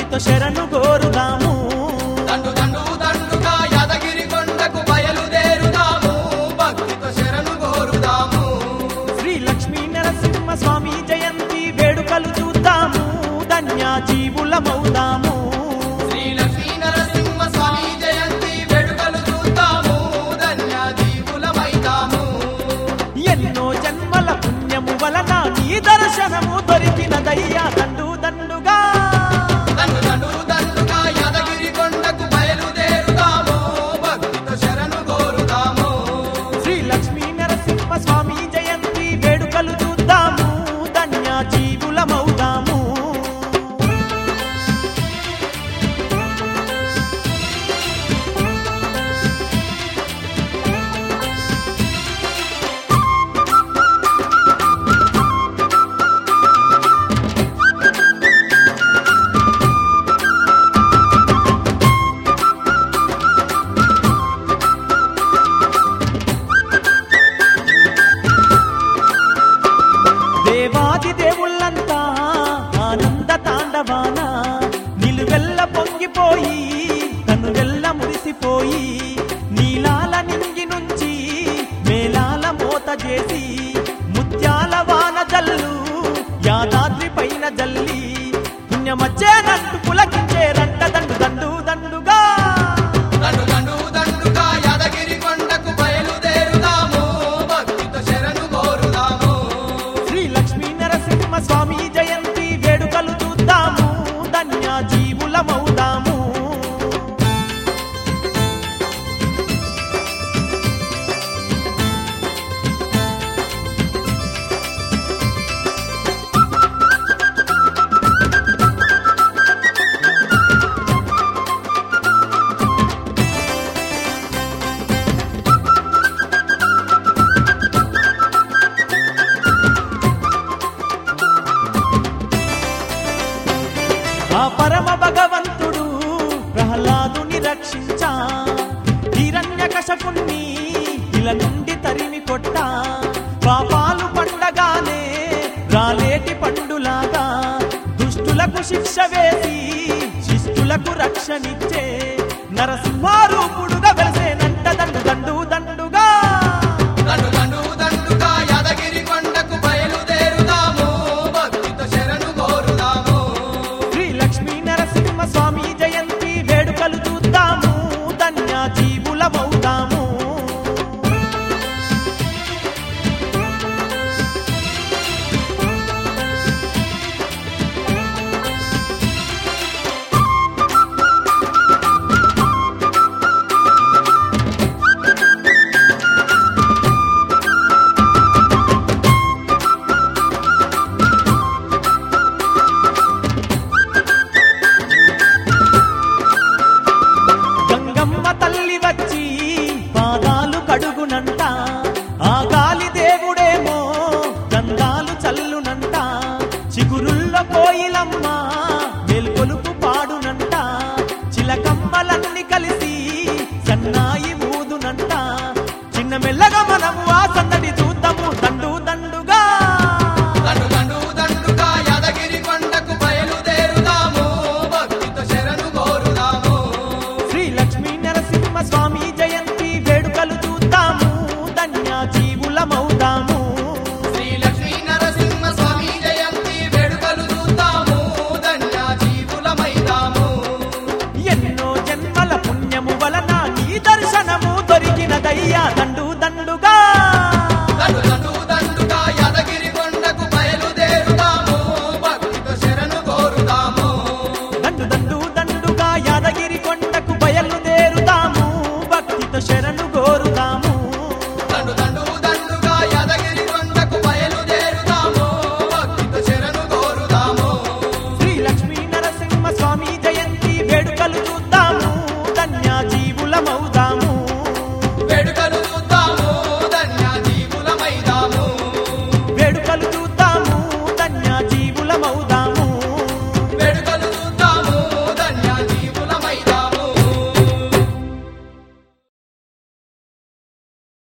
భక్తితో శరణు కోరుదాము. దండు దండు దండుగా యాదగిరి కొండకు బయలుదేరుదాము, భక్తితో శరణు కోరుదాము. శ్రీ లక్ష్మీ నరసింహ స్వామి జయంతి వేడుకలు చూద్దాము, ధన్య జీవులమవుదాము. శ్రీ లక్ష్మీ నరసింహ స్వామి జయంతి వేడుకలు చూద్దాము, ధన్య జీవులమైదాము. ఎన్నో జన్మల పుణ్యము వలన నీ దర్శనము దొరికినదయ్యా. దండు దండుగా దండు దండు దండుగా యాదగిరి కొండకు బయలుదేరుదాము, భక్తితో శరణు కోరుదాము. శ్రీ లక్ష్మీ నరసింహ స్వామి జయంతి వేడుకలు చూద్దాము, ధన్య జీవులమవుదాము. దేవాది దేవుళ్ళంతా ఆనంద తాండవాన నిలువెల్ల పొంగిపోయి కనువెల్ల మురిసిపోయి నీలాల నింగి నుంచి మేళాల మోత చేసి ముత్యాల వాన జల్లు యాదాద్రి పైన జల్లి పుణ్యమచ్చేనంటూ పులకించేరంట. దండు దండు దండుగా దండు దండు దండుగా యాదగిరి కొండకు బయలుదేరుదాము, భక్తితో శరణు కోరుదాము. శ్రీ లక్ష్మీ నరసింహ స్వామి జయంతి వేడుకలు చూద్దాము, ధన్య జీవులమవుదాము. ఆ పరమ భగవంతుడు ప్రహ్లాదుని రక్షించా, హిరణ్యకశపుణ్ణి ఇల నుండి తరిమి కొట్టా. పాపాలు పండగానే రాలేటి పండులాగా దుష్టులకు శిక్ష వేసి శిష్టులకు రక్షణిచ్చే నరసింహారూపుడు